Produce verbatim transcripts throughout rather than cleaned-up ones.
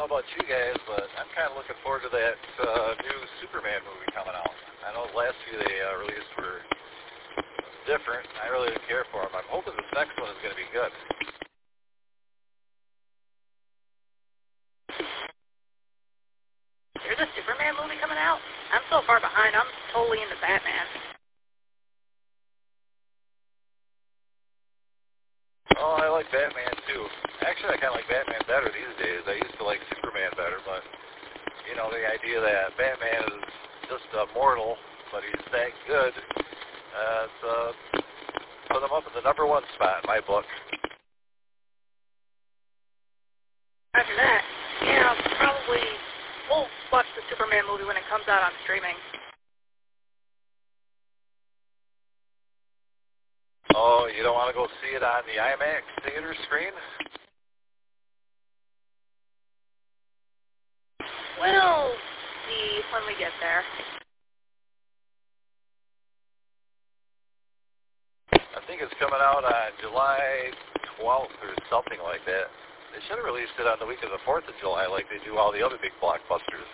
know about you guys, but I'm kind of looking forward to that uh, new Superman movie coming out. I know the last few they uh, released were different. I really didn't care for them. I'm hoping this next one is going to be good. There's a Superman movie coming out? I'm so far behind. I'm totally into Batman. Oh, I like Batman too. Actually, I kind of like Batman better these days. I used to like Superman better, but, you know, the idea that Batman is just a mortal, but he's that good, uh, it's, uh, put him up in the number one spot in my book. After that, yeah, probably we'll watch the Superman movie when it comes out on streaming. Oh, you don't want to go see it on the IMAX theater screen? We'll see when we get there. I think it's coming out on July twelfth or something like that. They should have released it on the week of the fourth of July like they do all the other big blockbusters.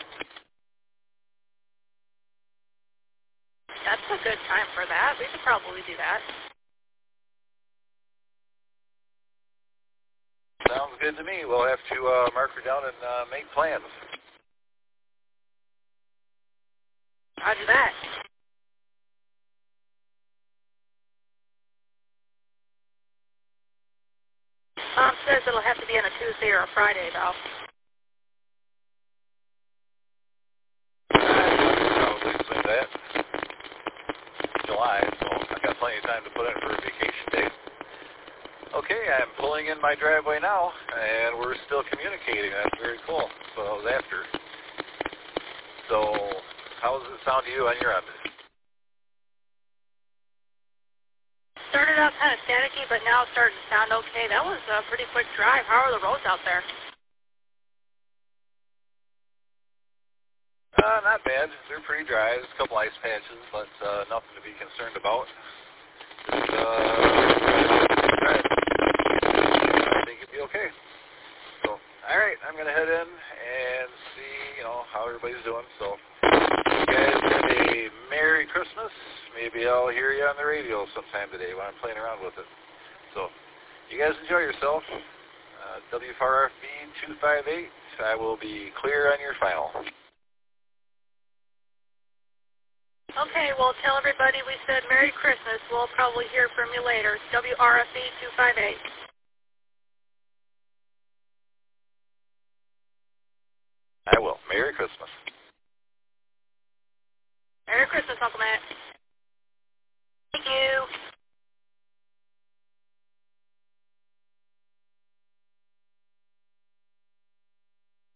That's a good time for that. We could probably do that. Sounds good to me. We'll have to uh, mark her down and uh, make plans. Roger that. Mom says it'll have to be on a Tuesday or a Friday, though. Probably say that. July, so I've got plenty of time to put in for a vacation day. Okay, I'm pulling in my driveway now, and we're still communicating. That's very cool. So I was after. So how does it sound to you on your end? Started out kind of staticky, but now it's starting to sound okay. That was a pretty quick drive. How are the roads out there? Uh, not bad. They're pretty dry. There's a couple ice patches, but uh, nothing to be concerned about. Just, uh, right. I think it'd be okay. So, all right, I'm gonna head in and see, you know, how everybody's doing. So, you guys have a Merry Christmas. Maybe I'll hear you on the radio sometime today when I'm playing around with it. So, you guys enjoy yourself. Uh, W F R F B two five eight. I will be clear on your final. Okay, well, tell everybody we said Merry Christmas. We'll probably hear from you later. W R F B two five eight. I will. Merry Christmas. Merry Christmas, Uncle Matt.